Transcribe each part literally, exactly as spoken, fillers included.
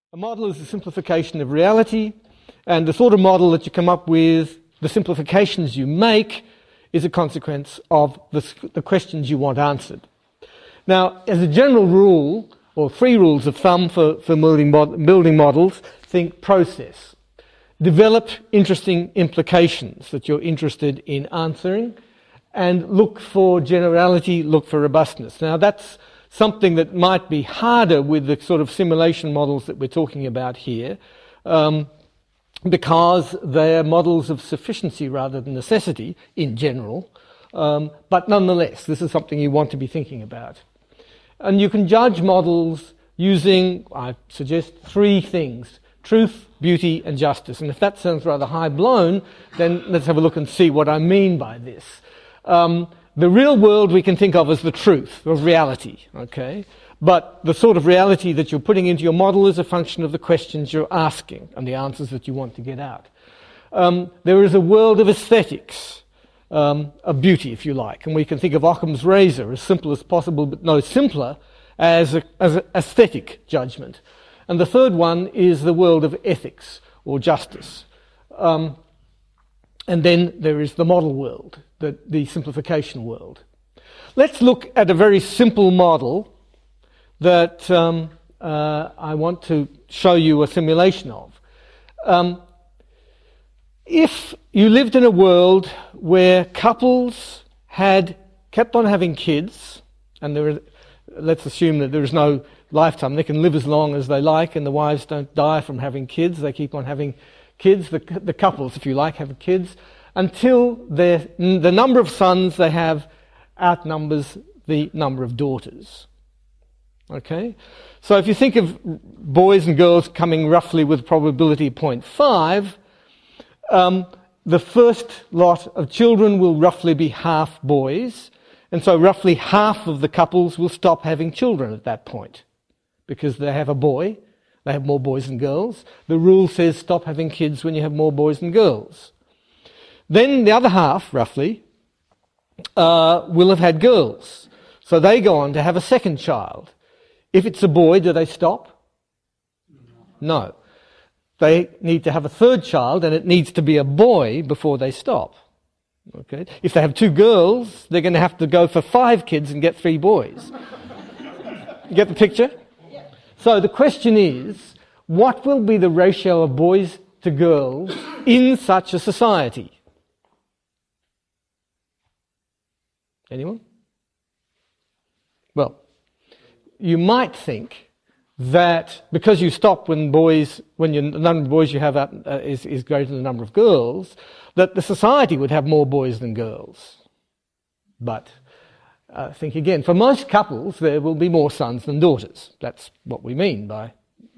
A model is a simplification of reality, and the sort of model that you come up with, the simplifications you make, is a consequence of the, the questions you want answered. Now, as a general rule, or three rules of thumb for, for building, mod, building models, think process. Develop interesting implications that you're interested in answering, and look for generality, look for robustness. Now, that's something that might be harder with the sort of simulation models that we're talking about here, um, because they're models of sufficiency rather than necessity in general. Um, but nonetheless, this is something you want to be thinking about. And you can judge models using, I suggest, three things: truth, beauty, and justice. And if that sounds rather high-blown, then let's have a look and see what I mean by this. Um, The real world we can think of as the truth, of reality, okay? But the sort of reality that you're putting into your model is a function of the questions you're asking and the answers that you want to get out. Um, there is a world of aesthetics, um, of beauty, if you like, and we can think of Occam's razor as simple as possible, but no simpler, as a, as an aesthetic judgment. And the third one is the world of ethics or justice. Um, and then there is the model world, the, the simplification world. Let's look at a very simple model that um, uh, I want to show you a simulation of. Um, if you lived in a world where couples had kept on having kids, and there are, let's assume that there is no lifetime, they can live as long as they like, and the wives don't die from having kids, they keep on having kids, the, the couples, if you like, have kids, until the number of sons they have outnumbers the number of daughters. Okay? So if you think of boys and girls coming roughly with probability zero point five, um, the first lot of children will roughly be half boys, and so roughly half of the couples will stop having children at that point, because they have a boy, they have more boys than girls. The rule says stop having kids when you have more boys than girls. Then the other half, roughly, uh, will have had girls. So they go on to have a second child. If it's a boy, do they stop? No. They need to have a third child, and it needs to be a boy before they stop. Okay? If they have two girls, they're going to have to go for five kids and get three boys. You get the picture? So the question is, what will be the ratio of boys to girls in such a society? Anyone? Well, you might think that because you stop when boys, when you, the number of boys you have out, uh, is, is greater than the number of girls, that the society would have more boys than girls. But uh, think again, for most couples there will be more sons than daughters. That's what we mean by.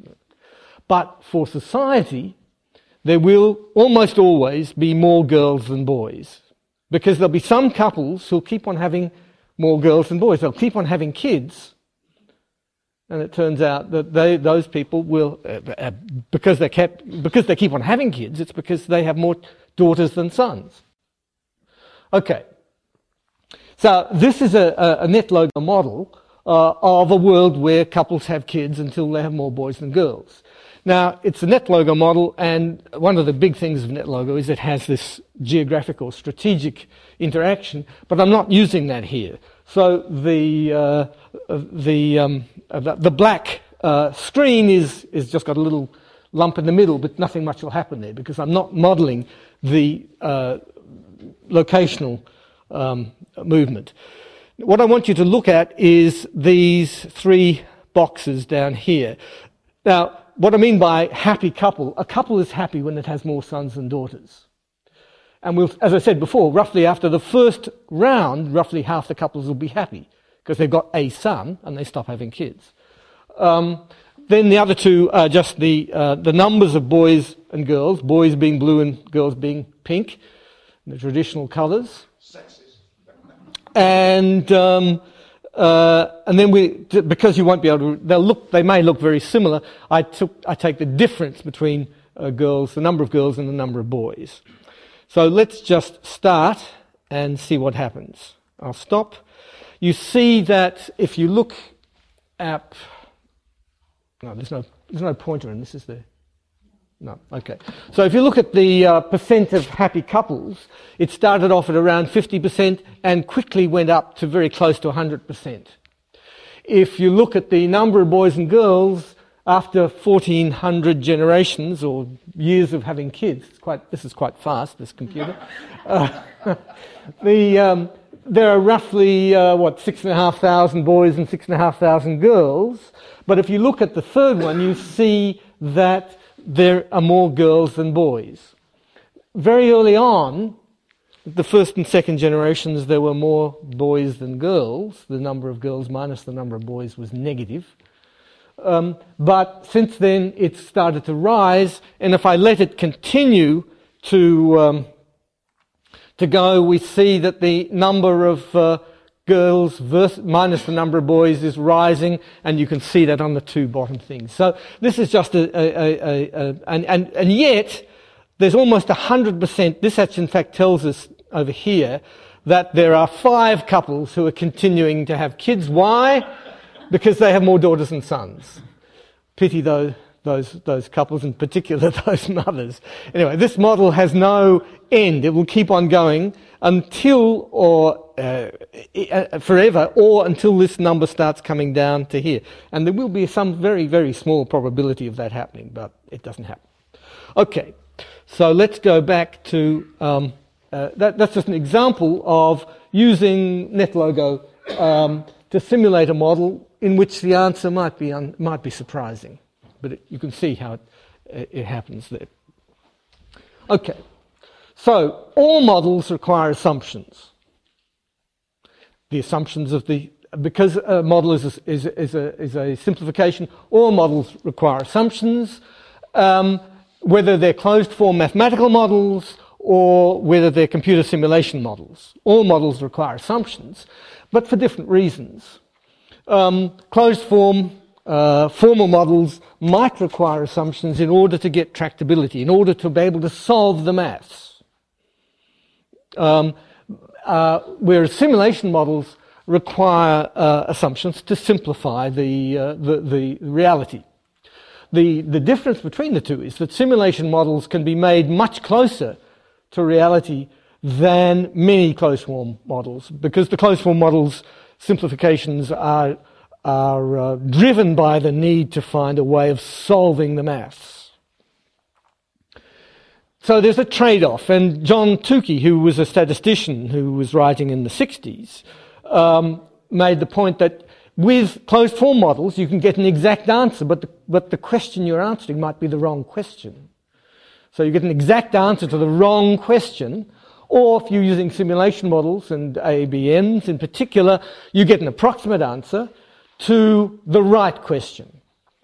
But for society, there will almost always be more girls than boys, because there'll be some couples who'll keep on having more girls than boys. They'll keep on having kids, and it turns out that they, those people will, uh, uh, because they kept, because they keep on having kids, it's because they have more daughters than sons. Okay, so this is a, a, a NetLogo model uh, of a world where couples have kids until they have more boys than girls. Now, it's a NetLogo model, and one of the big things of NetLogo is it has this geographical, strategic interaction, but I'm not using that here. So the uh, the, um, the the black uh, screen is is just got a little lump in the middle, but nothing much will happen there because I'm not modelling the uh, locational um, movement. What I want you to look at is these three boxes down here. Now, what I mean by happy couple, a couple is happy when it has more sons than daughters. And we'll, as I said before, roughly after the first round, roughly half the couples will be happy because they've got a son and they stop having kids. Um, then the other two are just the uh, the numbers of boys and girls, boys being blue and girls being pink, the traditional colours. Sexist. And um, uh, and then we, because you won't be able to, they'll look, they may look very similar. I took I take the difference between uh, girls, the number of girls and the number of boys. So let's just start and see what happens. I'll stop. You see that if you look at No, there's no, there's no pointer in this, is there? No, okay. So if you look at the uh, percent of happy couples, it started off at around fifty percent and quickly went up to very close to one hundred percent. If you look at the number of boys and girls after fourteen hundred generations or years of having kids, it's quite, this is quite fast, this computer, uh, the, um, there are roughly, uh, what, six and a half thousand boys and six and a half thousand girls. But if you look at the third one, you see that there are more girls than boys. Very early on, the first and second generations, there were more boys than girls. The number of girls minus the number of boys was negative. Um, but since then, it's started to rise, and if I let it continue to um, to go, we see that the number of uh, girls versus, minus the number of boys is rising, and you can see that on the two bottom things. So this is just a, a, a, a, a and, and, and yet there's almost one hundred percent. This actually in fact tells us over here that there are five couples who are continuing to have kids. Why? Because they have more daughters than sons. Pity those those those couples, in particular those mothers. Anyway, this model has no end. It will keep on going until or uh, forever, or until this number starts coming down to here. And there will be some very, very small probability of that happening, but it doesn't happen. Okay, so let's go back to, um, uh, that, that's just an example of using NetLogo um, to simulate a model in which the answer might be un- might be surprising. But it, you can see how it, it happens there. Okay, so all models require assumptions. The assumptions of the, because a model is a, is, is a, is a simplification, all models require assumptions, um, whether they're closed-form mathematical models or whether they're computer simulation models. All models require assumptions, but for different reasons. Um, closed-form uh, formal models might require assumptions in order to get tractability, in order to be able to solve the maths. Um, uh, whereas simulation models require uh, assumptions to simplify the, uh, the, the reality. The, the difference between the two is that simulation models can be made much closer to reality than many closed-form models, because the closed-form models' simplifications are, are uh, driven by the need to find a way of solving the maths. So there's a trade-off, and John Tukey, who was a statistician who was writing in the sixties, um, made the point that with closed-form models you can get an exact answer, but the, but the question you're answering might be the wrong question. So you get an exact answer to the wrong question, or if you're using simulation models and A B Ms in particular, you get an approximate answer to the right question.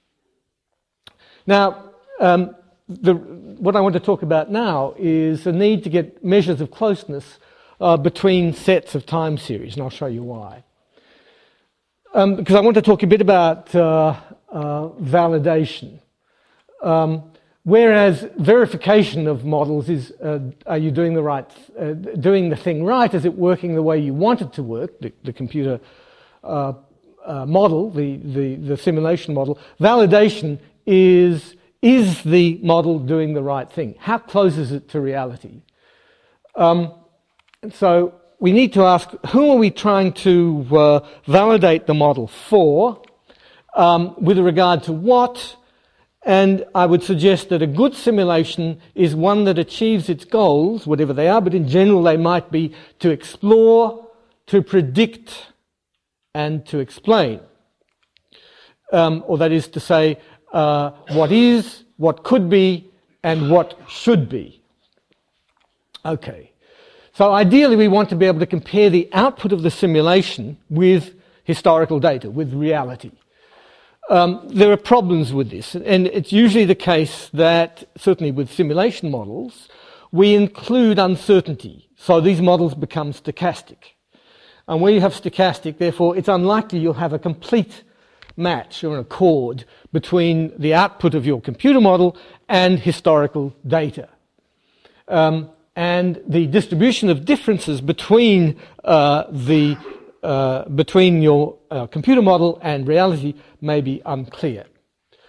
Now, um, the, what I want to talk about now is the need to get measures of closeness uh, between sets of time series, and I'll show you why. Um, because I want to talk a bit about uh, uh, validation. Um, Whereas verification of models is, uh, are you doing the right, uh, doing the thing right? Is it working the way you want it to work? The, the computer uh, uh, model, the, the the simulation model. Validation is is the model doing the right thing? How close is it to reality? Um, and so we need to ask, who are we trying to uh, validate the model for? Um, with regard to what? And I would suggest that a good simulation is one that achieves its goals, whatever they are, but in general they might be to explore, to predict, and to explain. Um, or that is to say, uh, what is, what could be, and what should be. Okay. So ideally we want to be able to compare the output of the simulation with historical data, with reality. Um, there are problems with this, and it's usually the case that, certainly with simulation models, we include uncertainty. So these models become stochastic. And when you have stochastic, therefore, it's unlikely you'll have a complete match or an accord between the output of your computer model and historical data. Um, and the distribution of differences between uh, the Uh, between your uh, computer model and reality may be unclear.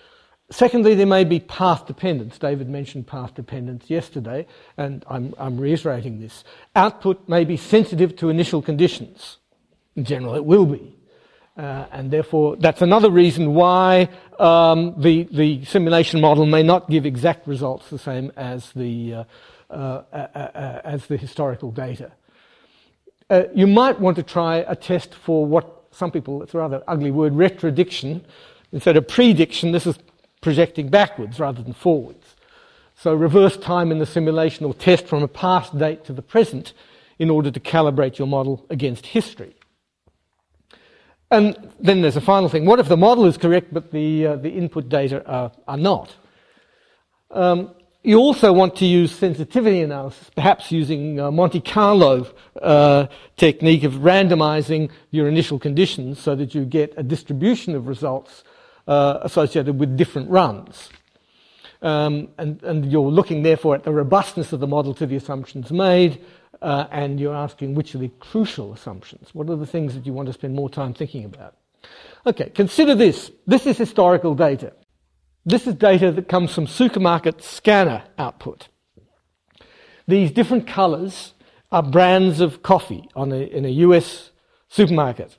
Secondly, there may be path dependence. David mentioned path dependence yesterday, and I'm, I'm reiterating this. Output may be sensitive to initial conditions. In general, it will be. Uh, and therefore, that's another reason why um, the, the simulation model may not give exact results the same as the, uh, uh, uh, uh, as the historical data. Uh, you might want to try a test for what some people, it's a rather ugly word, retrodiction. Instead of prediction, this is projecting backwards rather than forwards. So reverse time in the simulation or test from a past date to the present in order to calibrate your model against history. And then there's a final thing. What if the model is correct but the, uh, the input data are, are not? Um, you also want to use sensitivity analysis, perhaps using uh, Monte Carlo uh, technique of randomizing your initial conditions so that you get a distribution of results Uh, associated with different runs. Um, and, and you're looking, therefore, at the robustness of the model to the assumptions made, uh, and you're asking which are the crucial assumptions. What are the things that you want to spend more time thinking about? Okay, consider this. This is historical data. This is data that comes from supermarket scanner output. These different colours are brands of coffee on a, in a U S supermarket.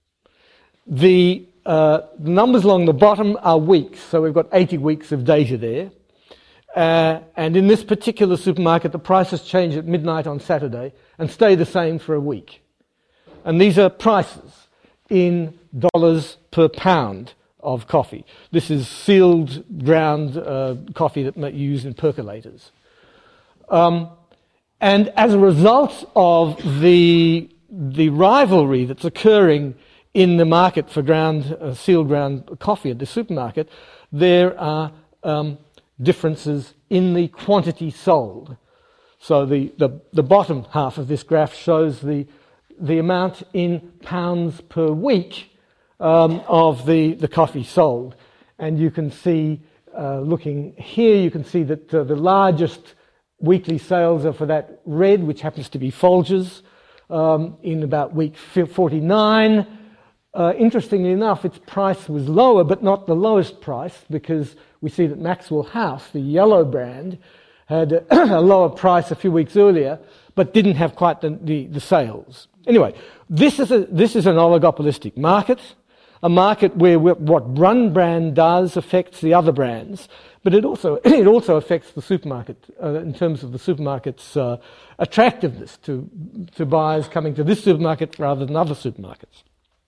The Uh, the numbers along the bottom are weeks, so we've got eighty weeks of data there. Uh, and in this particular supermarket, the prices change at midnight on Saturday and stay the same for a week. And these are prices in dollars per pound of coffee. This is sealed ground uh, coffee that you use in percolators. Um, and as a result of the, the rivalry that's occurring in the market for ground, uh, sealed ground coffee at the supermarket, there are um, differences in the quantity sold. So the, the, the bottom half of this graph shows the, the amount in pounds per week um, of the, the coffee sold. And you can see, uh, looking here, you can see that uh, the largest weekly sales are for that red, which happens to be Folgers, um, in about week forty-nine. Uh, interestingly enough, its price was lower, but not the lowest price, because we see that Maxwell House, the yellow brand, had a, a lower price a few weeks earlier, but didn't have quite the, the, the sales. Anyway, this is, a, this is an oligopolistic market, a market where what one brand does affects the other brands, but it also, it also affects the supermarket uh, in terms of the supermarket's uh, attractiveness to, to buyers coming to this supermarket rather than other supermarkets.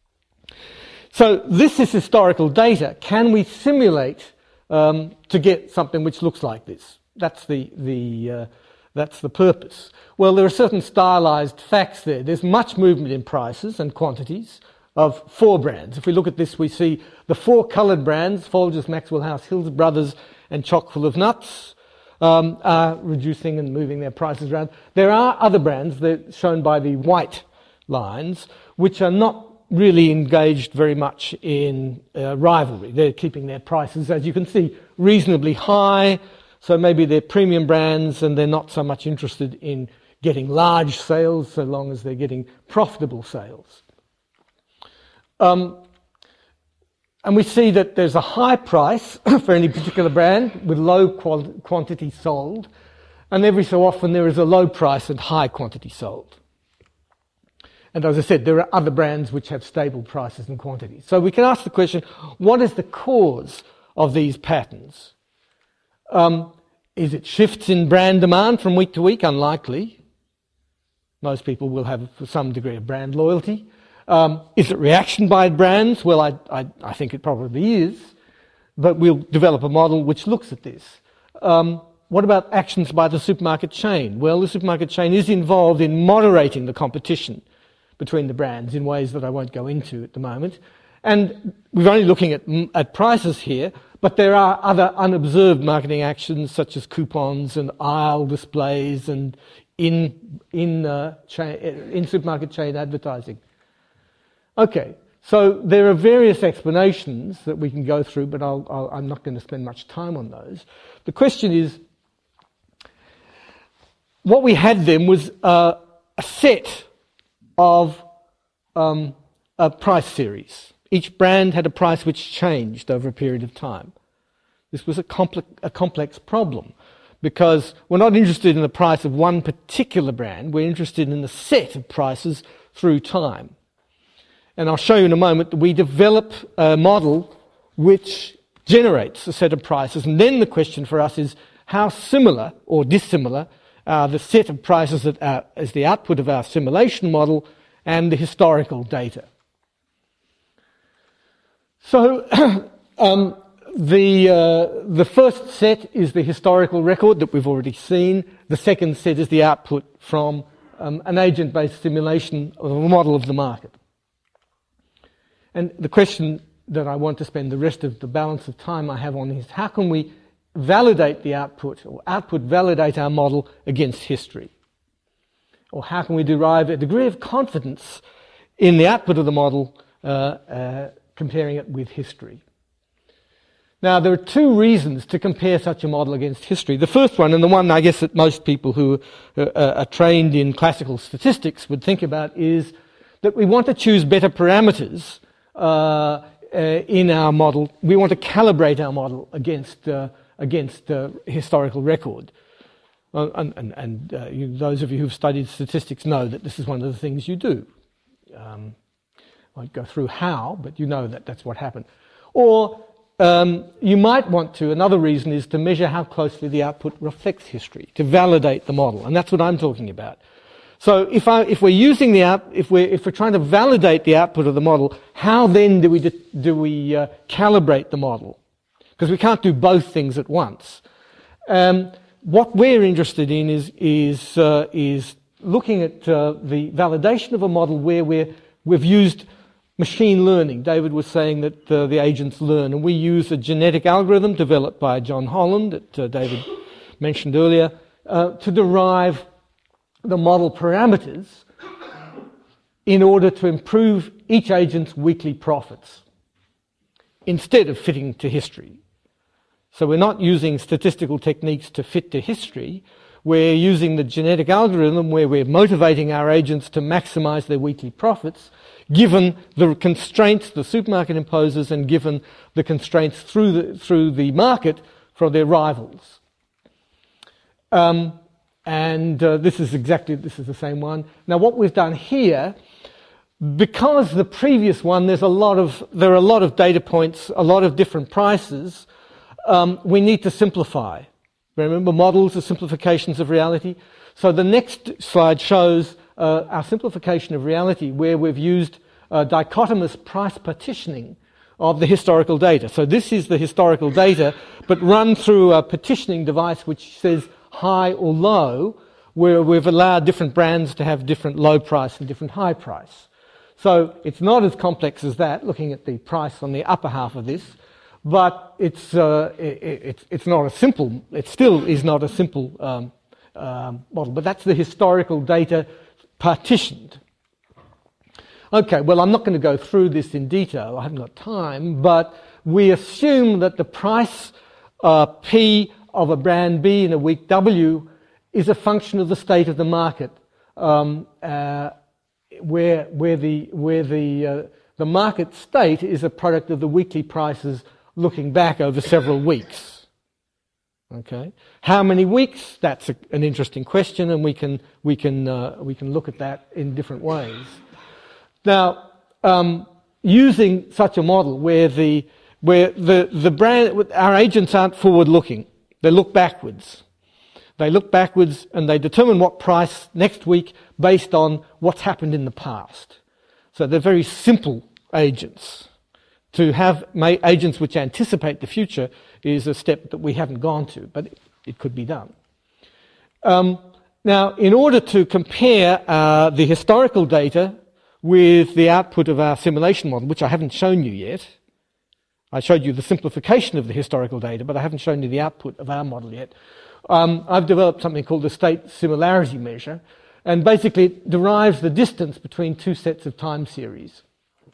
So this is historical data. Can we simulate um, to get something which looks like this? That's the, the, uh, that's the purpose. Well, there are certain stylized facts there. There's much movement in prices and quantities of four brands. If we look at this, we see the four coloured brands, Folgers, Maxwell House, Hills Brothers, and Chock-full of Nuts, um, are reducing and moving their prices around. There are other brands, they're shown by the white lines, which are not really engaged very much in uh, rivalry. They're keeping their prices, as you can see, reasonably high, so maybe they're premium brands and they're not so much interested in getting large sales so long as they're getting profitable sales. Um, and we see that there's a high price for any particular brand with low qual- quantity sold, and every so often there is a low price and high quantity sold. And as I said, there are other brands which have stable prices and quantities. So we can ask the question, what is the cause of these patterns? Um, is it shifts in brand demand from week to week? Unlikely. Most people will have some degree of brand loyalty. Um, is it reaction by brands? Well, I, I, I think it probably is. But we'll develop a model which looks at this. Um, what about actions by the supermarket chain? Well, the supermarket chain is involved in moderating the competition between the brands in ways that I won't go into at the moment. And we're only looking at, at prices here, but there are other unobserved marketing actions such as coupons and aisle displays and in, in, uh, chain, in supermarket chain advertising. Okay, so there are various explanations that we can go through, but I'll, I'll, I'm not going to spend much time on those. The question is, what we had then was uh, a set of um, a price series. Each brand had a price which changed over a period of time. This was a, complex, a complex problem, because we're not interested in the price of one particular brand, we're interested in the set of prices through time. And I'll show you in a moment that we develop a model which generates a set of prices, and then the question for us is how similar or dissimilar are the set of prices that are, as the output of our simulation model and the historical data. So um, the, uh, the first set is the historical record that we've already seen. The second set is the output from um, an agent-based simulation of a model of the market. And the question that I want to spend the rest of the balance of time I have on is how can we validate the output, or output validate our model against history? Or how can we derive a degree of confidence in the output of the model uh, uh, comparing it with history? Now, there are two reasons to compare such a model against history. The first one, and the one I guess that most people who uh, are trained in classical statistics would think about, is that we want to choose better parameters uh, uh, in our model. We want to calibrate our model against uh, against uh, historical record. Uh, and and, and uh, you, those of you who've studied statistics know that this is one of the things you do. Um, I won't go through how, but you know that that's what happened. Or um, you might want to, another reason is to measure how closely the output reflects history, to validate the model, and that's what I'm talking about. So if, I, if we're using the out, if we're if we're trying to validate the output of the model, how then do we do we uh, calibrate the model? Because we can't do both things at once. Um, what we're interested in is is uh, is looking at uh, the validation of a model where we're we've used machine learning. David was saying that uh, the agents learn, and we use a genetic algorithm developed by John Holland that uh, David mentioned earlier uh, to derive the model parameters in order to improve each agent's weekly profits instead of fitting to history. So we're not using statistical techniques to fit to history. We're using the genetic algorithm where we're motivating our agents to maximize their weekly profits given the constraints the supermarket imposes and given the constraints through the, through the market from their rivals. Um, And uh, this is exactly, this is the same one. Now what we've done here, because the previous one, there's a lot of, there are a lot of data points, a lot of different prices, um, we need to simplify. Remember, models are simplifications of reality. So the next slide shows uh, our simplification of reality where we've used uh, dichotomous price partitioning of the historical data. So this is the historical data, but run through a partitioning device which says high or low, where we've allowed different brands to have different low price and different high price. So it's not as complex as that, looking at the price on the upper half of this, but it's uh, it, it's it's not a simple. It still is not a simple um, um, model. But that's the historical data partitioned. Okay, well, I'm not going to go through this in detail. I haven't got time, but we assume that the price uh, P of a brand B in a week W is a function of the state of the market, um, uh, where where the where the uh, the market state is a product of the weekly prices looking back over several weeks. Okay, how many weeks? That's a, an interesting question, and we can we can uh, we can look at that in different ways. Now, um, using such a model where the where the the brand our agents aren't forward-looking. They look backwards. They look backwards and they determine what price next week based on what's happened in the past. So they're very simple agents. To have agents which anticipate the future is a step that we haven't gone to, but it could be done. Um, now, in order to compare uh, the historical data with the output of our simulation model, which I haven't shown you yet, I showed you the simplification of the historical data, but I haven't shown you the output of our model yet. Um, I've developed something called the state similarity measure, and basically it derives the distance between two sets of time series.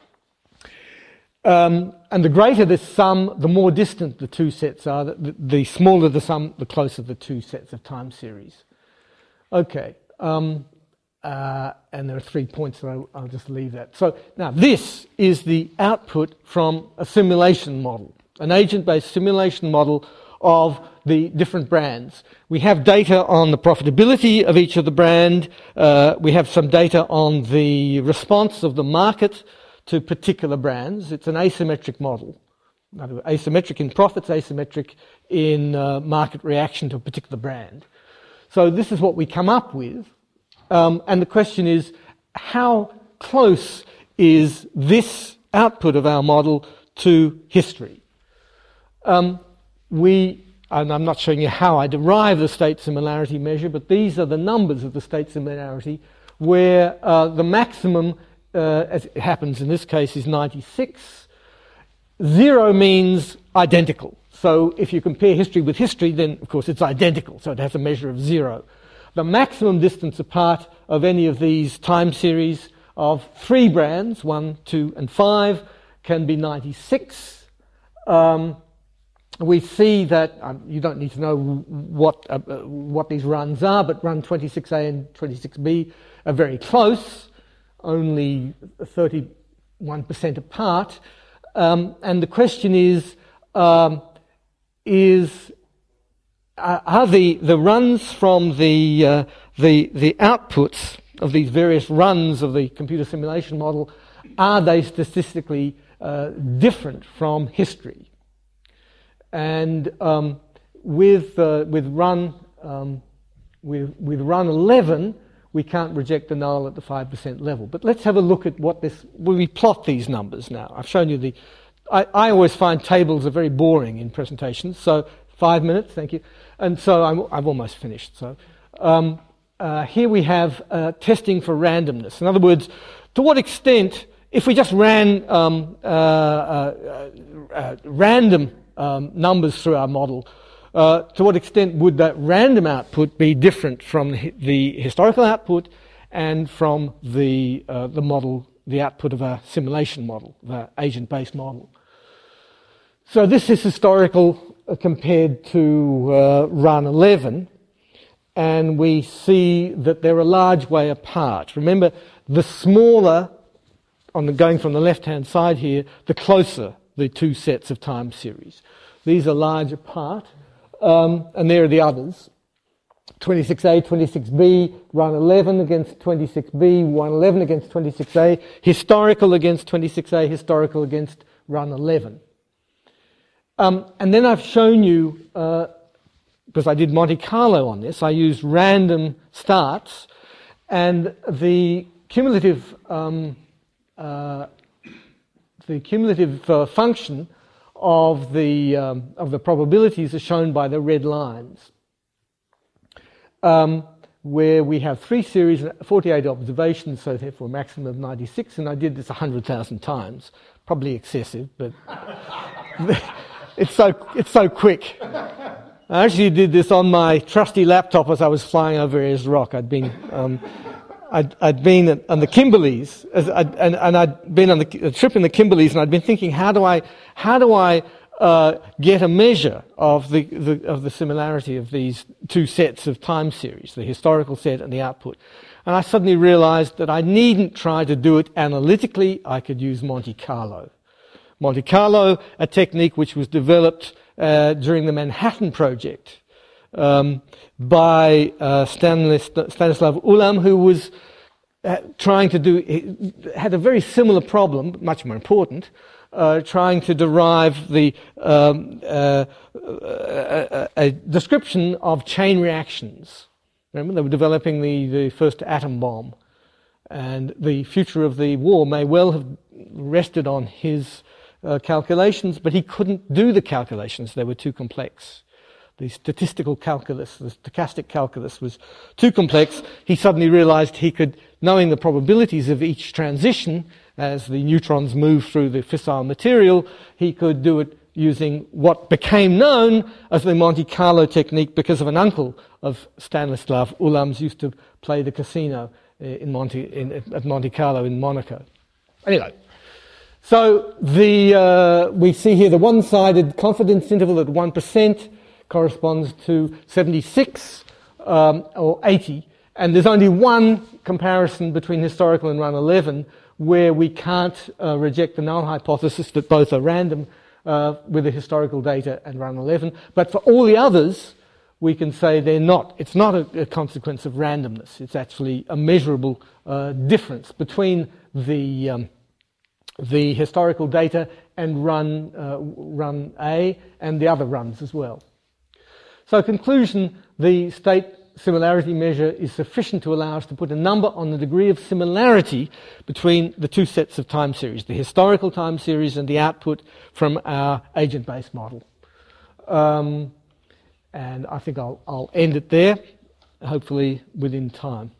Um, and the greater the sum, the more distant the two sets are. The, the smaller the sum, the closer the two sets of time series. Okay. Um, Uh, and there are three points that I, I'll just leave that. So now this is the output from a simulation model. an agent-based simulation model of the different brands. We have data on the profitability of each of the brand. Uh, we have some data on the response of the market to particular brands. It's an asymmetric model. Asymmetric in profits, asymmetric in uh, market reaction to a particular brand. So this is what we come up with. Um, and the question is, how close is this output of our model to history? Um, we, and I'm not showing you how I derive the state similarity measure, but these are the numbers of the state similarity where uh, the maximum, uh, as it happens in this case, is ninety-six. Zero means identical. So if you compare history with history, then of course it's identical, so it has a measure of zero. The maximum distance apart of any of these time series of three brands, one, two, and five, can be ninety-six. Um, we see that, um, you don't need to know what, uh, what these runs are, but run twenty-six A and twenty-six B are very close, only thirty-one percent apart. Um, and the question is, um, is uh, are the, the runs from the, uh, the, the outputs of these various runs of the computer simulation model, are they statistically uh, different from history? And um, with, uh, with, run, um, with, with run eleven, we can't reject the null at the five percent level. But let's have a look at what this, when we plot these numbers now. I've shown you the, I, I always find tables are very boring in presentations, so five minutes, thank you. And so I'm, I've almost finished. So um, uh, here we have uh, testing for randomness. In other words, to what extent, if we just ran um, uh, uh, uh, random um, numbers through our model, Uh, to what extent would that random output be different from the, the historical output and from the uh, the model, the output of a simulation model, the agent-based model? So this is historical uh, compared to uh, run eleven, and we see that they're a large way apart. Remember, the smaller, on the going from the left-hand side here, the closer the two sets of time series. These are large apart. Um, and there are the others. twenty-six A, twenty-six B, run eleven against twenty-six B, run eleven against twenty-six A, historical against twenty-six A, historical against run eleven. Um, and then I've shown you, uh, because I did Monte Carlo on this, I used random starts, and the cumulative, um, uh, the cumulative uh, function of the um, of the probabilities are shown by the red lines, um, where we have three series, forty-eight observations, so therefore a maximum of ninety-six, and I did this one hundred thousand times, probably excessive, but it's so it's so quick. I actually did this on my trusty laptop as I was flying over Ayers Rock. I'd been um, I'd, I'd been on the Kimberleys, as I'd, and, and I'd been on the, a trip in the Kimberleys, and I'd been thinking, how do I, how do I uh, get a measure of the, the of the similarity of these two sets of time series, the historical set and the output? And I suddenly realised that I needn't try to do it analytically. I could use Monte Carlo. Monte Carlo, a technique which was developed uh, during the Manhattan Project. Um, by uh, Stanis, Stanislav Ulam, who was uh, trying to do, had a very similar problem, much more important, uh, trying to derive the um, uh, a, a description of chain reactions. Remember, they were developing the, the first atom bomb, and the future of the war may well have rested on his uh, calculations, but he couldn't do the calculations; they were too complex. The statistical calculus, the stochastic calculus was too complex. He suddenly realized he could, knowing the probabilities of each transition as the neutrons move through the fissile material, he could do it using what became known as the Monte Carlo technique because of an uncle of Stanislav Ulam's used to play the casino in Monte, in, at Monte Carlo in Monaco. Anyway, so the uh, we see here the one-sided confidence interval at one percent corresponds to seventy-six um, or eighty, and there's only one comparison between historical and run eleven where we can't uh, reject the null hypothesis that both are random. uh, with the historical data and run eleven. But for all the others, we can say they're not. It's not a, a consequence of randomness. It's actually a measurable uh, difference between the um, the historical data and run uh, run A and the other runs as well. So, conclusion: the state similarity measure is sufficient to allow us to put a number on the degree of similarity between the two sets of time series, the historical time series and the output from our agent-based model. Um, And I think I'll, I'll end it there, hopefully within time.